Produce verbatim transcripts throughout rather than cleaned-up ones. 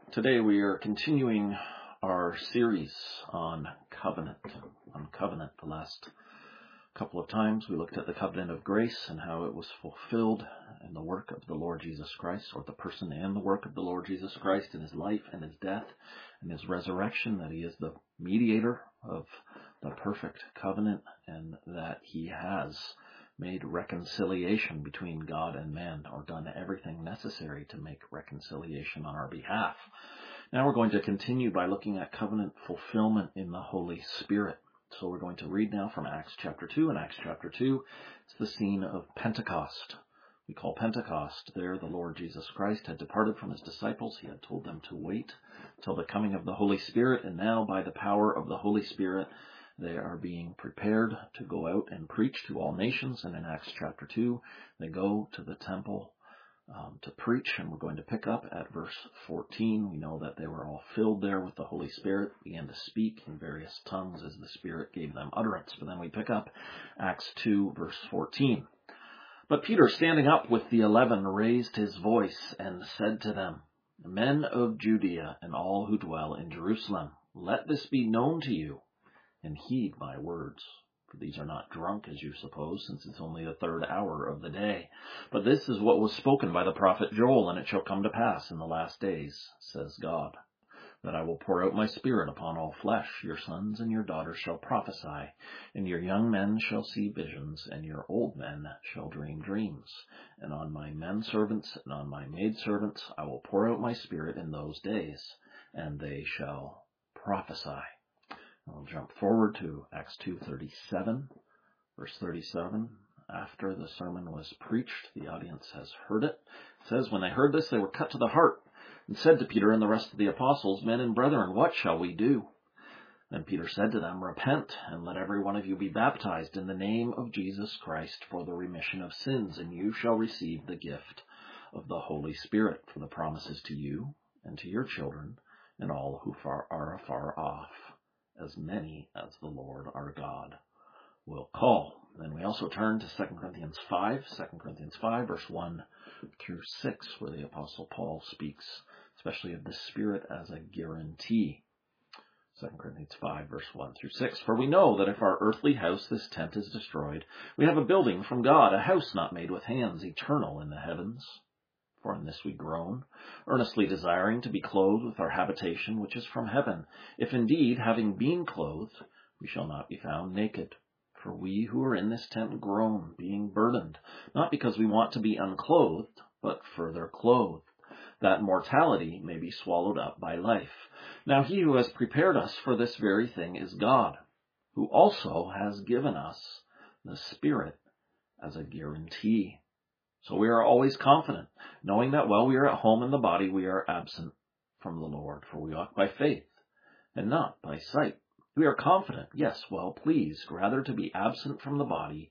Today we are continuing our series on covenant. On covenant, the last couple of times we looked at the covenant of grace and how it was fulfilled in the work of the Lord Jesus Christ, or the person and the work of the Lord Jesus Christ in his life and his death and his resurrection, that he is the mediator of the perfect covenant and that he has made reconciliation between God and man, or done everything necessary to make reconciliation on our behalf. Now we're going to continue by looking at covenant fulfillment in the Holy Spirit. So we're going to read now from Acts chapter two. In Acts chapter two, it's the scene of Pentecost. We call Pentecost. There the Lord Jesus Christ had departed from his disciples. He had told them to wait till the coming of the Holy Spirit, and now by the power of the Holy Spirit, they are being prepared to go out and preach to all nations. And in Acts chapter two, they go to the temple um, to preach. And we're going to pick up at verse fourteen. We know that they were all filled there with the Holy Spirit, began to speak in various tongues as the Spirit gave them utterance. But then we pick up Acts two, verse fourteen. But Peter, standing up with the eleven, raised his voice and said to them, Men of Judea and all who dwell in Jerusalem, let this be known to you, and heed my words. For these are not drunk, as you suppose, since it's only the third hour of the day. But this is what was spoken by the prophet Joel, and it shall come to pass in the last days, says God, that I will pour out my Spirit upon all flesh. Your sons and your daughters shall prophesy, and your young men shall see visions, and your old men shall dream dreams. And on my men servants and on my maid servants I will pour out my Spirit in those days, and they shall prophesy. I'll jump forward to Acts two thirty-seven, verse thirty-seven. After the sermon was preached, the audience has heard it. It says, when they heard this, they were cut to the heart and said to Peter and the rest of the apostles, Men and brethren, what shall we do? Then Peter said to them, Repent, and let every one of you be baptized in the name of Jesus Christ for the remission of sins, and you shall receive the gift of the Holy Spirit, for the promises to you and to your children and all who far are afar off, as many as the Lord our God will call. Then we also turn to Second Corinthians five, Second Corinthians five, verse one through six, where the Apostle Paul speaks especially of the Spirit as a guarantee. Second Corinthians five, verse one through six. For we know that if our earthly house, this tent, is destroyed, we have a building from God, a house not made with hands, eternal in the heavens. For in this we groan, earnestly desiring to be clothed with our habitation which is from heaven, if indeed, having been clothed, we shall not be found naked. For we who are in this tent groan, being burdened, not because we want to be unclothed, but further clothed, that mortality may be swallowed up by life. Now he who has prepared us for this very thing is God, who also has given us the Spirit as a guarantee. So we are always confident, knowing that while we are at home in the body, we are absent from the Lord. For we walk by faith and not by sight. We are confident, yes, well pleased, rather to be absent from the body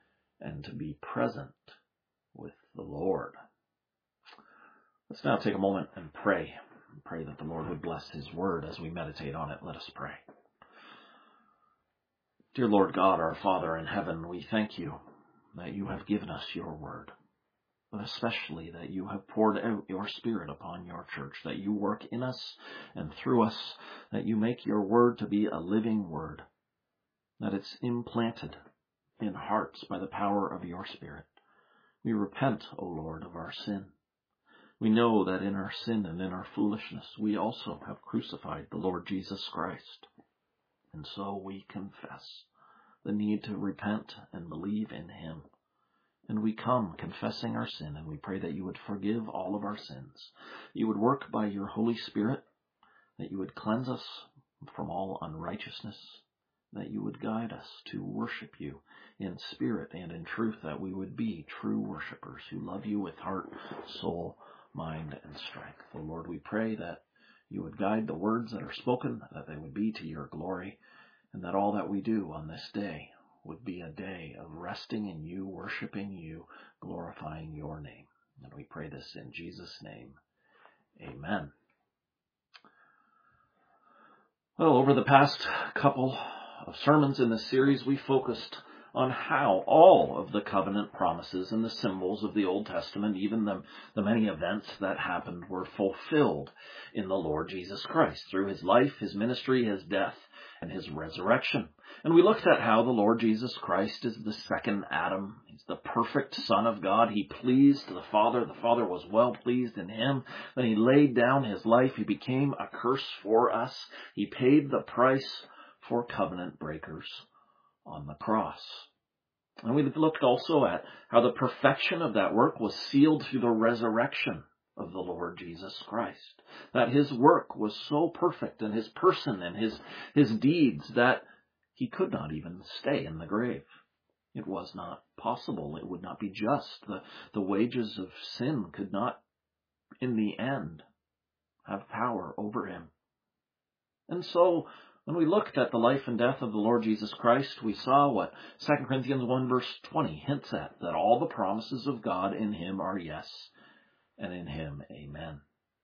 and to be present with the Lord. Let's now take a moment and pray. Pray that the Lord would bless his word as we meditate on it. Let us pray. Dear Lord God, our Father in heaven, we thank you that you have given us your word, but especially that you have poured out your Spirit upon your church, that you work in us and through us, that you make your word to be a living word, that it's implanted in hearts by the power of your Spirit. We repent, O Lord, of our sin. We know that in our sin and in our foolishness, we also have crucified the Lord Jesus Christ. And so we confess the need to repent and believe in him. And we come confessing our sin, and we pray that you would forgive all of our sins. You would work by your Holy Spirit, that you would cleanse us from all unrighteousness, that you would guide us to worship you in spirit and in truth, that we would be true worshipers who love you with heart, soul, mind, and strength. O Lord, we pray that you would guide the words that are spoken, that they would be to your glory, and that all that we do on this day would be a day of resting in you, worshiping you, glorifying your name. And we pray this in Jesus' name. Amen. Well, over the past couple of sermons in this series, we focused on how all of the covenant promises and the symbols of the Old Testament, even the, the many events that happened, were fulfilled in the Lord Jesus Christ through his life, his ministry, his death, and his resurrection. And we looked at how the Lord Jesus Christ is the second Adam. He's the perfect Son of God. He pleased the Father. The Father was well pleased in him. Then he laid down his life. He became a curse for us. He paid the price for covenant breakers on the cross. And we looked also at how the perfection of that work was sealed through the resurrection of the Lord Jesus Christ. That his work was so perfect, and his person and his, his deeds, that he could not even stay in the grave. It was not possible. It would not be just. The, the wages of sin could not, in the end, have power over him. And so, when we looked at the life and death of the Lord Jesus Christ, we saw what Second Corinthians one verse twenty hints at, that all the promises of God in him are yes, and in him amen.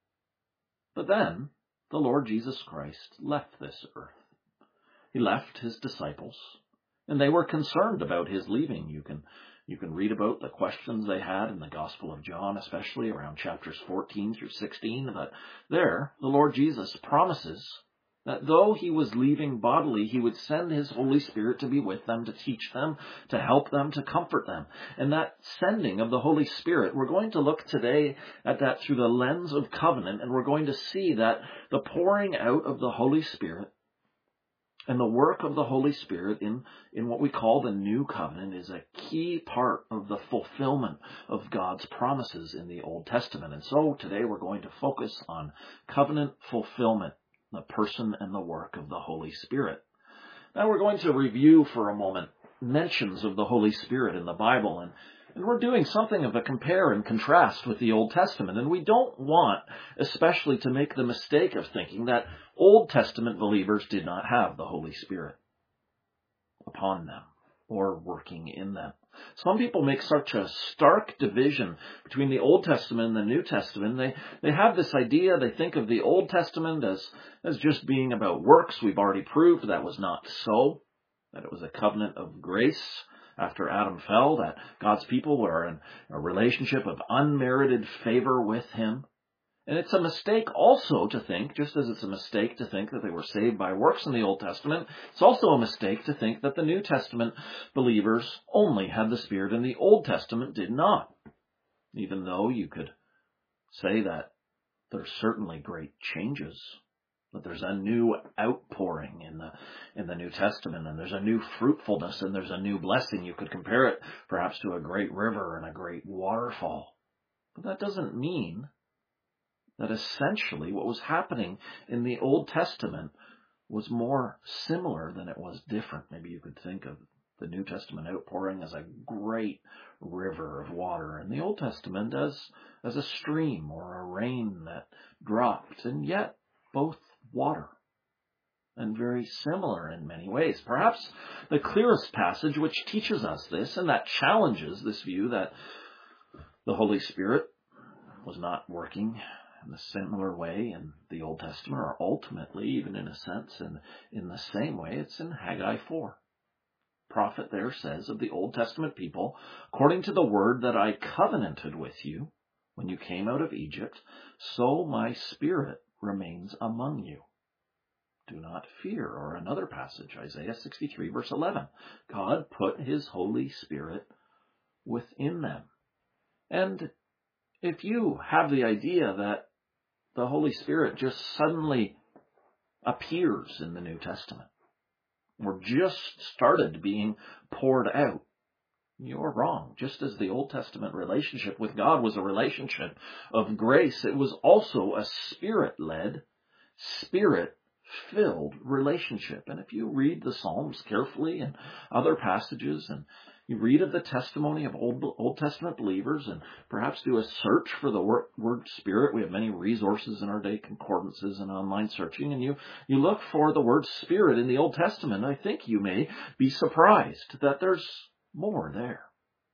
But then, the Lord Jesus Christ left this earth. He left his disciples, and they were concerned about his leaving. You can, you can read about the questions they had in the Gospel of John, especially around chapters fourteen through sixteen. But there, the Lord Jesus promises that though he was leaving bodily, he would send his Holy Spirit to be with them, to teach them, to help them, to comfort them. And that sending of the Holy Spirit, we're going to look today at that through the lens of covenant, and we're going to see that the pouring out of the Holy Spirit and the work of the Holy Spirit in, in what we call the New Covenant is a key part of the fulfillment of God's promises in the Old Testament. And so today we're going to focus on covenant fulfillment, the person and the work of the Holy Spirit. Now we're going to review for a moment mentions of the Holy Spirit in the Bible, and, and we're doing something of a compare and contrast with the Old Testament, and we don't want especially to make the mistake of thinking that Old Testament believers did not have the Holy Spirit upon them or working in them. Some people make such a stark division between the Old Testament and the New Testament. They they have this idea, they think of the Old Testament as, as just being about works. We've already proved that was not so, that it was a covenant of grace after Adam fell, that God's people were in a relationship of unmerited favor with him. And it's a mistake also to think, just as it's a mistake to think that they were saved by works in the Old Testament, it's also a mistake to think that the New Testament believers only had the Spirit and the Old Testament did not. Even though you could say that there's certainly great changes, that there's a new outpouring in the in the New Testament, and there's a new fruitfulness, and there's a new blessing. You could compare it perhaps to a great river and a great waterfall. But that doesn't mean that essentially what was happening in the Old Testament was more similar than it was different. Maybe you could think of the New Testament outpouring as a great river of water, and the Old Testament as, as a stream or a rain that dropped, and yet both water, and very similar in many ways. Perhaps the clearest passage which teaches us this, and that challenges this view that the Holy Spirit was not working in a similar way in the Old Testament, or ultimately, even in a sense, and in the same way, it's in Haggai four. Prophet there says of the Old Testament people, according to the word that I covenanted with you when you came out of Egypt, so my Spirit remains among you. Do not fear. Or another passage, Isaiah sixty-three, verse eleven. God put his Holy Spirit within them. And if you have the idea that the Holy Spirit just suddenly appears in the New Testament, or just started being poured out, you're wrong. Just as the Old Testament relationship with God was a relationship of grace, it was also a Spirit-led, Spirit-filled relationship. And if you read the Psalms carefully and other passages, and you read of the testimony of Old, Old Testament believers, and perhaps do a search for the word, word Spirit. We have many resources in our day, concordances and online searching, and you, you look for the word Spirit in the Old Testament. I think you may be surprised that there's more there.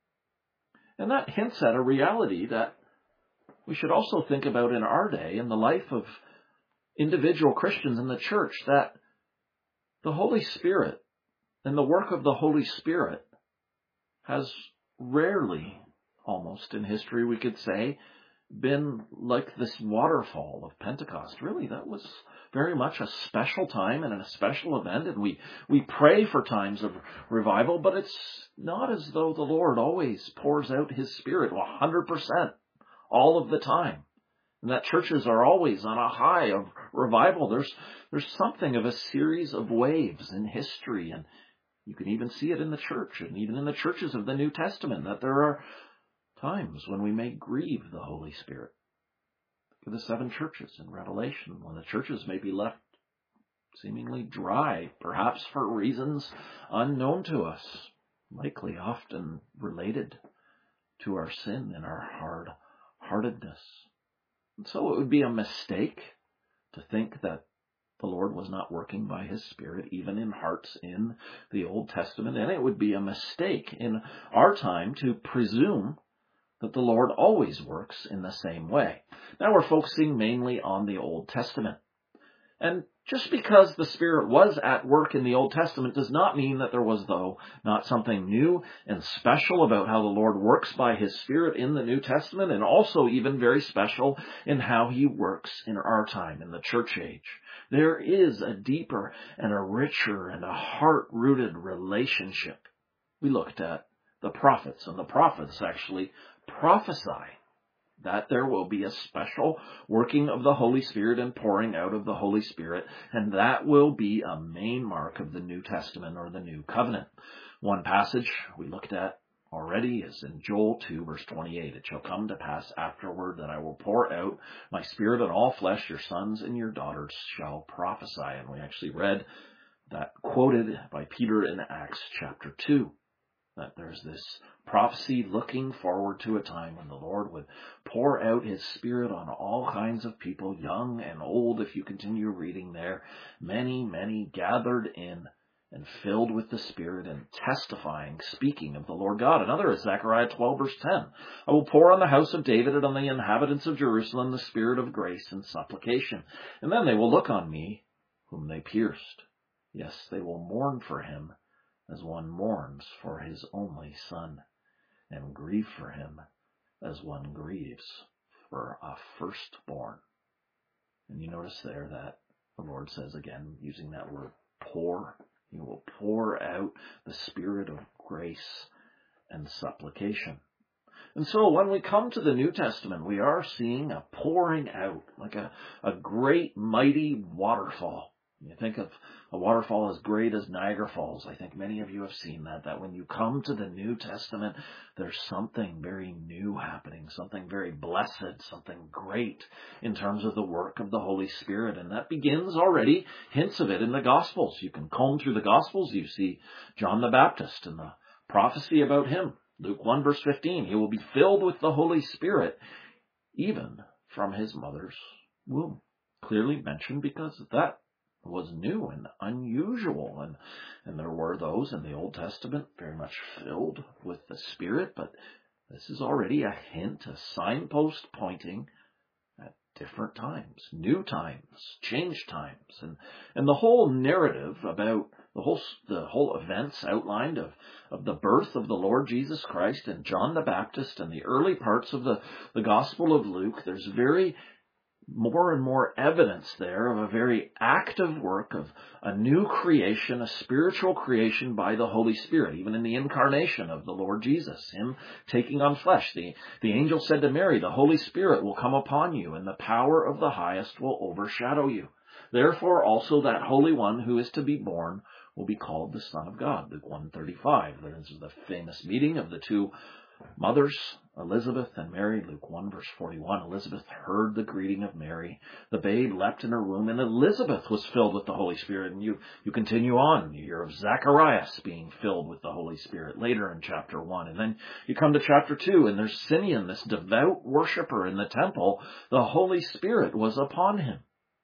And that hints at a reality that we should also think about in our day, in the life of individual Christians in the church, that the Holy Spirit and the work of the Holy Spirit has rarely, almost in history we could say, been like this waterfall of Pentecost. Really, that was very much a special time and a special event, and we, we pray for times of revival, but it's not as though the Lord always pours out his Spirit one hundred percent all of the time, and that churches are always on a high of revival. There's, there's something of a series of waves in history, and you can even see it in the church, and even in the churches of the New Testament, that there are times when we may grieve the Holy Spirit. For the seven churches in Revelation, when the churches may be left seemingly dry, perhaps for reasons unknown to us, likely often related to our sin and our hard-heartedness. And so it would be a mistake to think that the Lord was not working by his Spirit, even in hearts in the Old Testament, and it would be a mistake in our time to presume that the Lord always works in the same way. Now we're focusing mainly on the Old Testament. And just because the Spirit was at work in the Old Testament does not mean that there was, though, not something new and special about how the Lord works by his Spirit in the New Testament, and also even very special in how he works in our time, in the church age. There is a deeper and a richer and a heart-rooted relationship. We looked at the prophets, and the prophets actually prophesy that there will be a special working of the Holy Spirit and pouring out of the Holy Spirit, and that will be a main mark of the New Testament or the New Covenant. One passage we looked at already is in Joel two, verse twenty-eight. It shall come to pass afterward that I will pour out my Spirit on all flesh. Your sons and your daughters shall prophesy. And we actually read that quoted by Peter in Acts chapter two. That there's this prophecy looking forward to a time when the Lord would pour out his Spirit on all kinds of people, young and old, if you continue reading there, many, many gathered in and filled with the Spirit and testifying, speaking of the Lord God. Another is Zechariah twelve, verse ten. I will pour on the house of David and on the inhabitants of Jerusalem the Spirit of grace and supplication. And then they will look on me, whom they pierced. Yes, they will mourn for him, as one mourns for his only son, and grieve for him as one grieves for a firstborn. And you notice there that the Lord says again, using that word pour, he will pour out the Spirit of grace and supplication. And so when we come to the New Testament, we are seeing a pouring out, like a, a great mighty waterfall. You think of a waterfall as great as Niagara Falls. I think many of you have seen that, that when you come to the New Testament, there's something very new happening, something very blessed, something great in terms of the work of the Holy Spirit. And that begins already, hints of it in the Gospels. You can comb through the Gospels, you see John the Baptist and the prophecy about him. Luke one, verse fifteen, he will be filled with the Holy Spirit, even from his mother's womb. Clearly mentioned because that was new and unusual, and and there were those in the Old Testament very much filled with the Spirit, but this is already a hint, a signpost pointing at different times, new times, changed times, and and the whole narrative about the whole the whole events outlined of of the birth of the Lord Jesus Christ and John the Baptist and the early parts of the the Gospel of Luke. There's very more and more evidence there of a very active work of a new creation, a spiritual creation by the Holy Spirit, even in the incarnation of the Lord Jesus, him taking on flesh. The, the angel said to Mary, the Holy Spirit will come upon you, and the power of the highest will overshadow you. Therefore also that Holy One who is to be born will be called the Son of God. Luke one thirty-five. This is the famous meeting of the two mothers, Elizabeth and Mary. Luke one, verse forty-one. Elizabeth heard the greeting of Mary. The babe leapt in her womb, and Elizabeth was filled with the Holy Spirit. And you, you continue on. You hear of Zacharias being filled with the Holy Spirit later in chapter one. And then you come to chapter two, and there's Simeon, this devout worshiper in the temple. The Holy Spirit was upon him.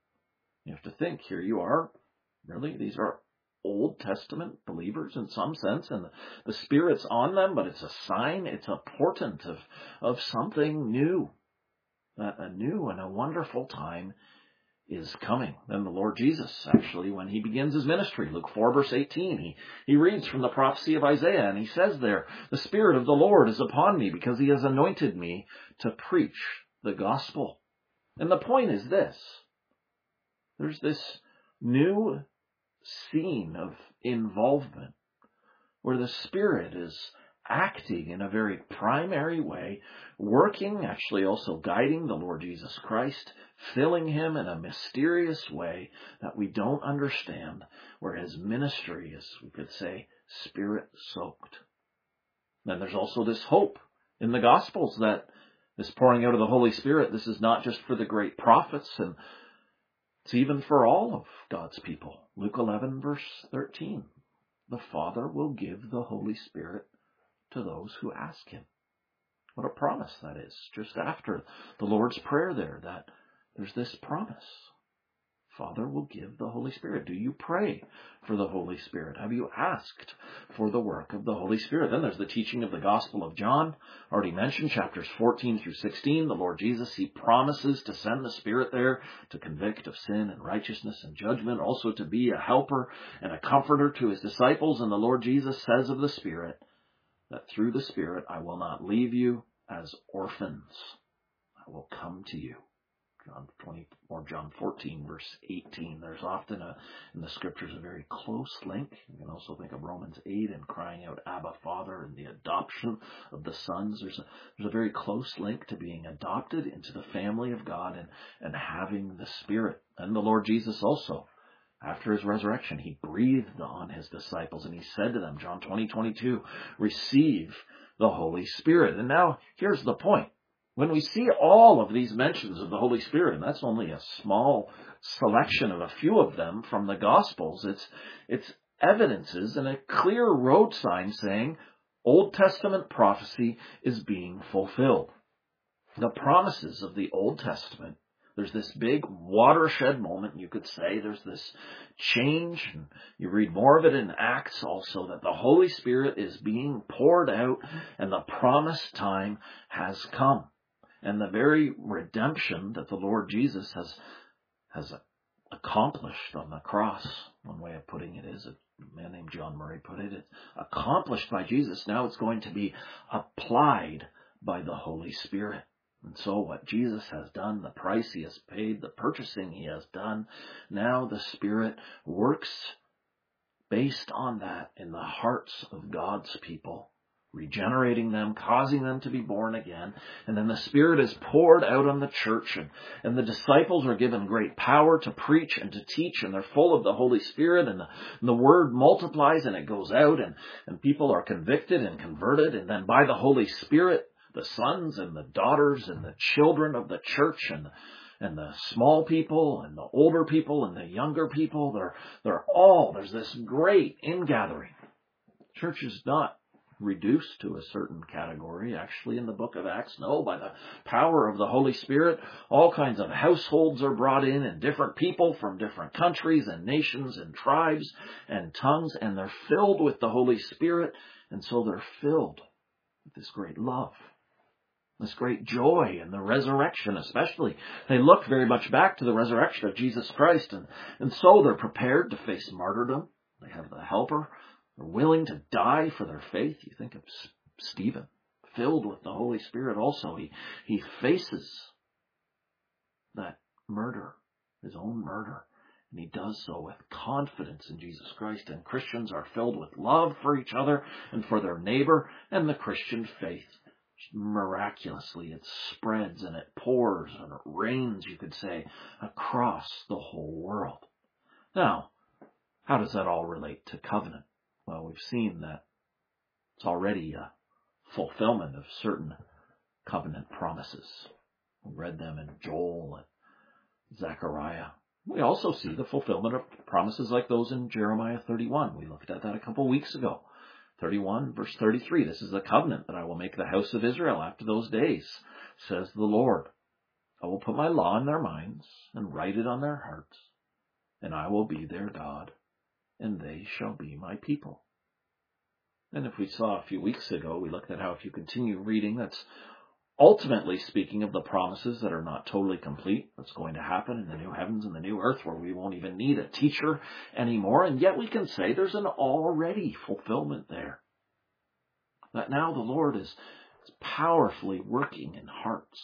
You have to think, here you are. Really, these are Old Testament believers in some sense, and the, the Spirit's on them, but it's a sign, it's a portent of, of something new, a, a new and a wonderful time is coming. Then the Lord Jesus, actually, when he begins his ministry, Luke four verse eighteen, he, he reads from the prophecy of Isaiah, and he says there, the Spirit of the Lord is upon me because he has anointed me to preach the gospel. And the point is this. There's this new scene of involvement where the Spirit is acting in a very primary way, working, actually also guiding the Lord Jesus Christ, filling him in a mysterious way that we don't understand, where his ministry is, we could say, Spirit-soaked. Then there's also this hope in the Gospels that this pouring out of the Holy Spirit, this is not just for the great prophets, and it's even for all of God's people. Luke eleven verse thirteen, the Father will give the Holy Spirit to those who ask him. What a promise that is. Just after the Lord's Prayer there, that there's this promise. Father will give the Holy Spirit. Do you pray for the Holy Spirit? Have you asked for the work of the Holy Spirit? Then there's the teaching of the Gospel of John, already mentioned, chapters fourteen through sixteen. The Lord Jesus, he promises to send the Spirit there to convict of sin and righteousness and judgment, also to be a helper and a comforter to his disciples. And the Lord Jesus says of the Spirit, that through the Spirit I will not leave you as orphans. I will come to you. John twenty or John fourteen verse eighteen. There's often a, in the scriptures a very close link. You can also think of Romans eight and crying out Abba Father and the adoption of the sons. There's a, there's a very close link to being adopted into the family of God and, and having the Spirit. And the Lord Jesus also, after his resurrection, he breathed on his disciples and he said to them, John twenty, twenty-two, receive the Holy Spirit. And now here's the point. When we see all of these mentions of the Holy Spirit, and that's only a small selection of a few of them from the Gospels, it's, it's evidences and a clear road sign saying Old Testament prophecy is being fulfilled. The promises of the Old Testament, there's this big watershed moment, you could say. There's this change. And you read more of it in Acts also, that the Holy Spirit is being poured out and the promised time has come. And the very redemption that the Lord Jesus has, has accomplished on the cross, one way of putting it is, a man named John Murray put it, it's accomplished by Jesus. Now it's going to be applied by the Holy Spirit. And so what Jesus has done, the price he has paid, the purchasing he has done, now the Spirit works based on that in the hearts of God's people, regenerating them, causing them to be born again. And then the Spirit is poured out on the church, and, and the disciples are given great power to preach and to teach, and they're full of the Holy Spirit, and the, and the word multiplies and it goes out, and, and people are convicted and converted. And then by the Holy Spirit, the sons and the daughters and the children of the church and, and the small people and the older people and the younger people, they're, they're all, there's this great ingathering. Church is not reduced to a certain category. Actually, in the book of Acts, no, by the power of the Holy Spirit, all kinds of households are brought in, and different people from different countries and nations and tribes and tongues, and they're filled with the Holy Spirit, and so they're filled with this great love, this great joy in the resurrection especially. They look very much back to the resurrection of Jesus Christ, and, and so they're prepared to face martyrdom. They have the helper. They're willing to die for their faith. You think of Stephen, filled with the Holy Spirit also. He, he faces that murder, his own murder, and he does so with confidence in Jesus Christ. And Christians are filled with love for each other and for their neighbor, and the Christian faith, miraculously, it spreads and it pours and it rains, you could say, across the whole world. Now, how does that all relate to covenant? Well, we've seen that it's already a fulfillment of certain covenant promises. We read them in Joel and Zechariah. We also see the fulfillment of promises like those in Jeremiah thirty-one. We looked at that a couple weeks ago. thirty-one, verse thirty-three. This is the covenant that I will make the house of Israel after those days, says the Lord. I will put my law in their minds and write it on their hearts, and I will be their God, and they shall be my people. And if we saw a few weeks ago, we looked at how if you continue reading, that's ultimately speaking of the promises that are not totally complete, what's going to happen in the new heavens and the new earth where we won't even need a teacher anymore. And yet we can say there's an already fulfillment there. That now the Lord is powerfully working in hearts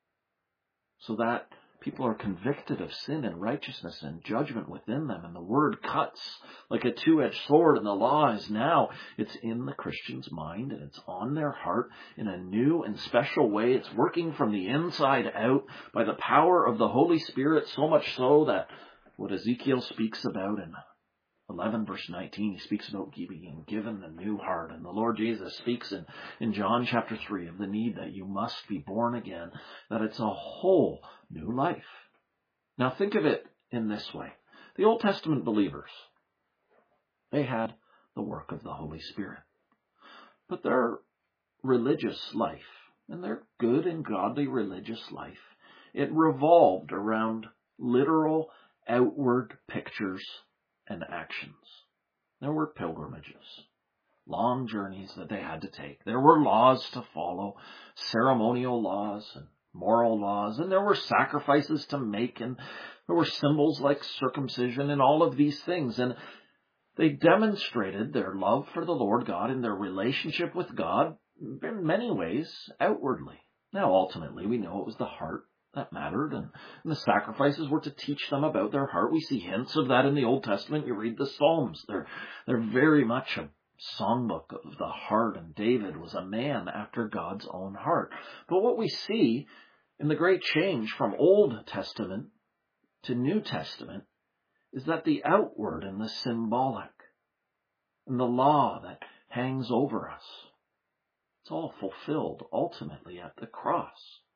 so that people are convicted of sin and righteousness and judgment within them. And the word cuts like a two-edged sword, and the law is now, it's in the Christian's mind and it's on their heart in a new and special way. It's working from the inside out by the power of the Holy Spirit, so much so that what Ezekiel speaks about in eleven verse nineteen, he speaks about being given a new heart. And the Lord Jesus speaks in, in John chapter three of the need that you must be born again, that it's a whole new life. Now think of it in this way. The Old Testament believers, they had the work of the Holy Spirit. But their religious life, and their good and godly religious life, it revolved around literal outward pictures and actions. There were pilgrimages, long journeys that they had to take. There were laws to follow, ceremonial laws and moral laws, and there were sacrifices to make, and there were symbols like circumcision and all of these things. And they demonstrated their love for the Lord God and their relationship with God in many ways outwardly. Now, ultimately, we know it was the heart that mattered, and, and the sacrifices were to teach them about their heart. We see hints of that in the Old Testament. You read the Psalms. They're, they're very much a songbook of the heart, and David was a man after God's own heart. But what we see in the great change from Old Testament to New Testament is that the outward and the symbolic and the law that hangs over us, it's all fulfilled ultimately at the cross.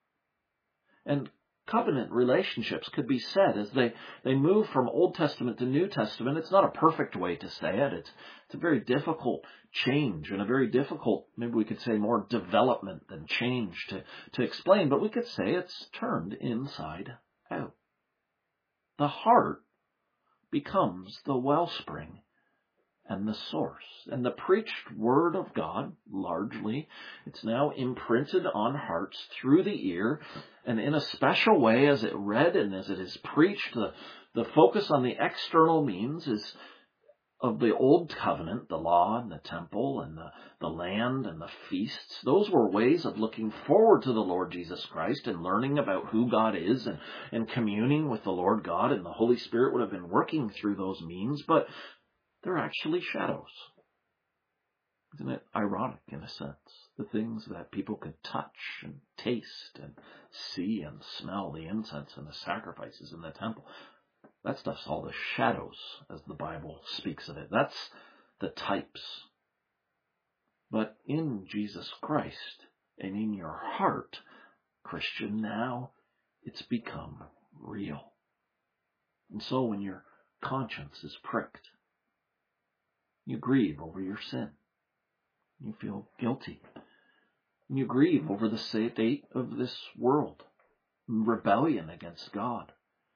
And covenant relationships could be said as they, they move from Old Testament to New Testament. It's not a perfect way to say it. It's, it's a very difficult change and a very difficult, maybe we could say more development than change to, to explain, but we could say it's turned inside out. The heart becomes the wellspring and the source. And the preached word of God, largely, it's now imprinted on hearts through the ear, and in a special way as it read and as it is preached, the, the focus on the external means is of the old covenant, the law and the temple and the, the land and the feasts. Those were ways of looking forward to the Lord Jesus Christ and learning about who God is and, and communing with the Lord God, and the Holy Spirit would have been working through those means, but they're actually shadows. Isn't it ironic in a sense? The things that people could touch and taste and see and smell, the incense and the sacrifices in the temple, that stuff's all the shadows, as the Bible speaks of it. That's the types. But in Jesus Christ and in your heart, Christian, now it's become real. And so when your conscience is pricked, you grieve over your sin. You feel guilty. You grieve over the state of this world, rebellion against God.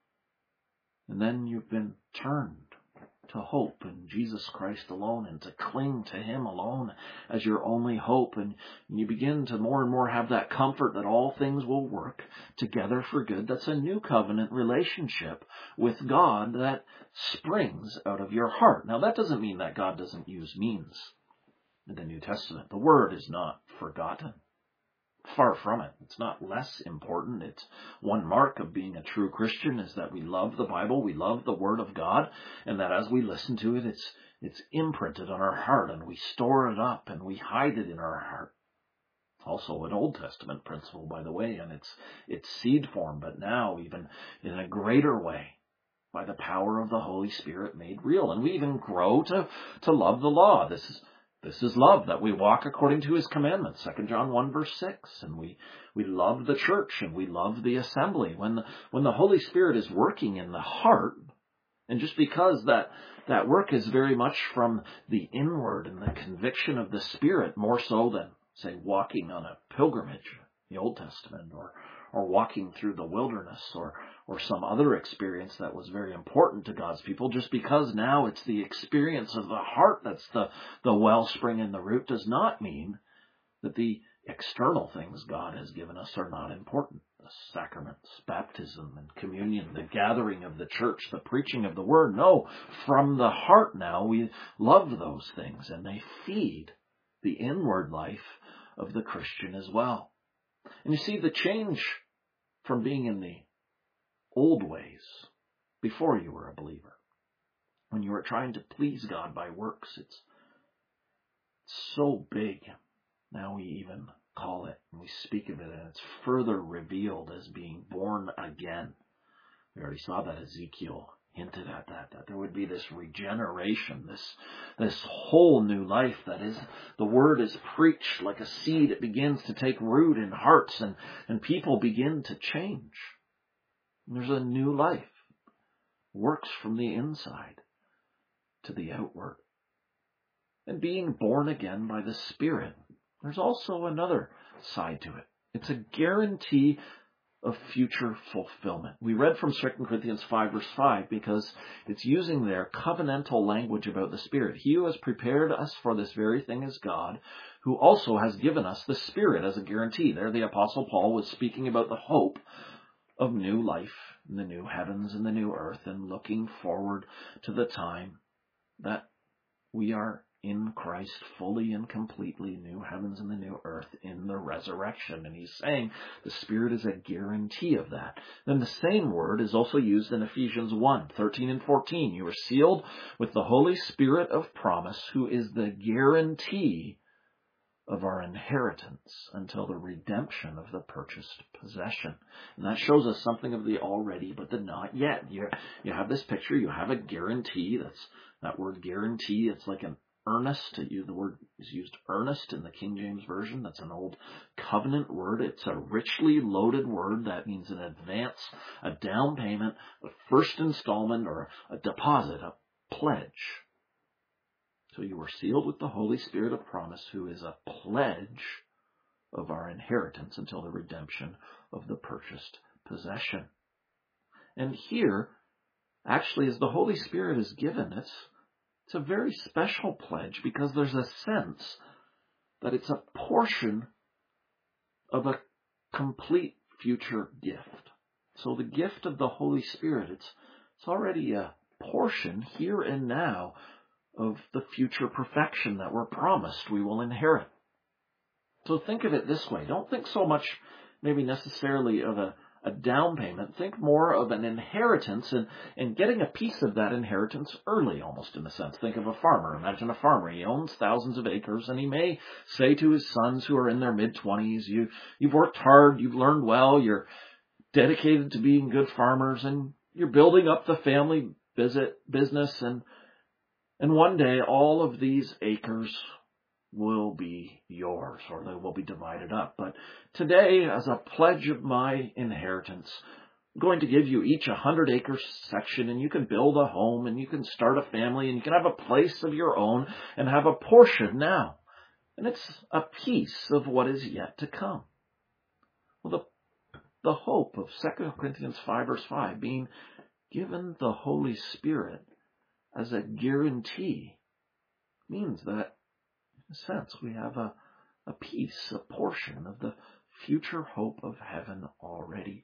And then you've been turned to hope in Jesus Christ alone and to cling to Him alone as your only hope. And you begin to more and more have that comfort that all things will work together for good. That's a new covenant relationship with God that springs out of your heart. Now, that doesn't mean that God doesn't use means in the New Testament. The Word is not forgotten. Far from it. It's not less important. It's one mark of being a true Christian is that we love the Bible, we love the Word of God, and that as we listen to it, it's it's imprinted on our heart, and we store it up, and we hide it in our heart. Also an Old Testament principle, by the way, and it's it's seed form, but now even in a greater way, by the power of the Holy Spirit made real. And we even grow to, to love the law. This is This is love, that we walk according to His commandments, Second John one verse six. And we, we love the church and we love the assembly. When the, when the Holy Spirit is working in the heart, and just because that, that work is very much from the inward and the conviction of the Spirit, more so than, say, walking on a pilgrimage, the Old Testament, or or walking through the wilderness, or or some other experience that was very important to God's people, just because now it's the experience of the heart that's the, the wellspring and the root, does not mean that the external things God has given us are not important. The sacraments, baptism and communion, the gathering of the church, the preaching of the word. No, from the heart now we love those things, and they feed the inward life of the Christian as well. And you see the change from being in the old ways before you were a believer, when you were trying to please God by works, it's so big. Now we even call it, and we speak of it, and it's further revealed as being born again. We already saw that Ezekiel hinted at that, that there would be this regeneration, this this whole new life that is, the word is preached like a seed. It begins to take root in hearts, and, and people begin to change. And there's a new life. Works from the inside to the outward. And being born again by the Spirit, there's also another side to it. It's a guarantee of future fulfillment. We read from Second Corinthians five verse five because it's using their covenantal language about the Spirit. He who has prepared us for this very thing is God, who also has given us the Spirit as a guarantee. There the Apostle Paul was speaking about the hope of new life in the new heavens and the new earth, and looking forward to the time that we are in Christ fully and completely, new heavens and the new earth in the resurrection. And he's saying the Spirit is a guarantee of that. Then the same word is also used in Ephesians one, thirteen and fourteen. You are sealed with the Holy Spirit of promise, who is the guarantee of our inheritance until the redemption of the purchased possession. And that shows us something of the already but the not yet. You, you have this picture, you have a guarantee. That's that word guarantee. It's like an earnest. The word is used earnest in the King James Version. That's an old covenant word. It's a richly loaded word. That means an advance, a down payment, a first installment, or a deposit, a pledge. So you were sealed with the Holy Spirit of promise, who is a pledge of our inheritance until the redemption of the purchased possession. And here, actually, as the Holy Spirit is given, it's It's a very special pledge because there's a sense that it's a portion of a complete future gift. So the gift of the Holy Spirit, it's, it's already a portion here and now of the future perfection that we're promised we will inherit. So think of it this way. Don't think so much maybe necessarily of a A down payment. Think more of an inheritance and, and getting a piece of that inheritance early, almost in a sense. Think of a farmer. Imagine a farmer. He owns thousands of acres, and he may say to his sons who are in their mid-twenties, you, you've worked hard, you've learned well, you're dedicated to being good farmers, and you're building up the family visit, business, and, and one day all of these acres will be yours, or they will be divided up. But today, as a pledge of my inheritance, I'm going to give you each a hundred acre section, and you can build a home, and you can start a family, and you can have a place of your own, and have a portion now. And it's a piece of what is yet to come. Well, the, the hope of Second Corinthians five verse five, being given the Holy Spirit as a guarantee, means that in a sense, we have a, a piece, a portion of the future hope of heaven already.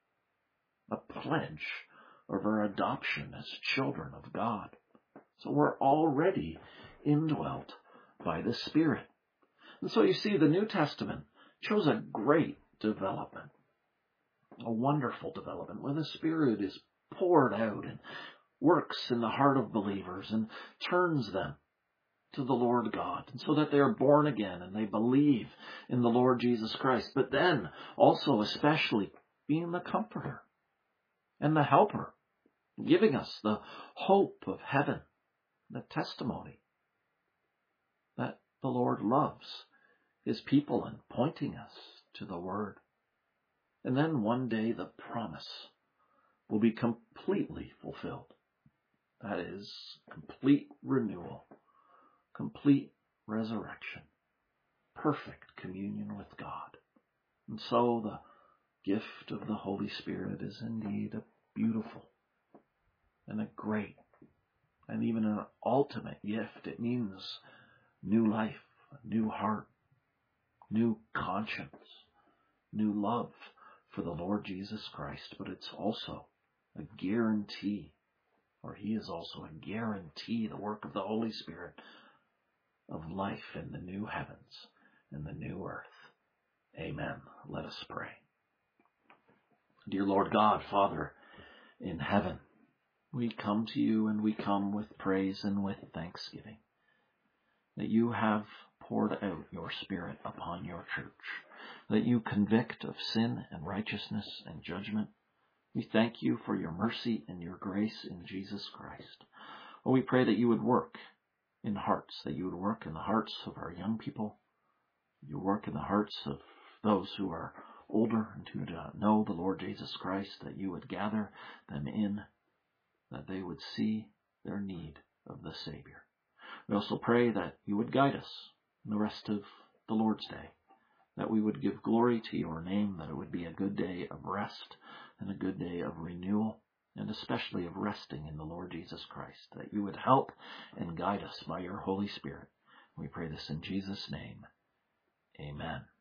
A pledge of our adoption as children of God. So we're already indwelt by the Spirit. And so you see, the New Testament shows a great development, a wonderful development, where the Spirit is poured out and works in the heart of believers and turns them to the Lord God, and so that they are born again and they believe in the Lord Jesus Christ. But then also especially being the comforter and the helper, giving us the hope of heaven, the testimony that the Lord loves his people and pointing us to the Word. And then one day the promise will be completely fulfilled. That is, complete renewal, complete resurrection, perfect communion with God. And so the gift of the Holy Spirit is indeed a beautiful and a great and even an ultimate gift. It means new life, a new heart, new conscience, new love for the Lord Jesus Christ, but it's also a guarantee, or he is also a guarantee, the work of the Holy Spirit, of life in the new heavens and the new earth. Amen. Let us pray. Dear Lord God, Father in heaven, we come to you and we come with praise and with thanksgiving that you have poured out your Spirit upon your church, that you convict of sin and righteousness and judgment. We thank you for your mercy and your grace in Jesus Christ. Oh, we pray that you would work in hearts, that you would work in the hearts of our young people, you work in the hearts of those who are older and who do not know the Lord Jesus Christ, that you would gather them in, that they would see their need of the Savior. We also pray that you would guide us in the rest of the Lord's Day, that we would give glory to your name, that it would be a good day of rest and a good day of renewal, and especially of resting in the Lord Jesus Christ, that you would help and guide us by your Holy Spirit. We pray this in Jesus' name. Amen.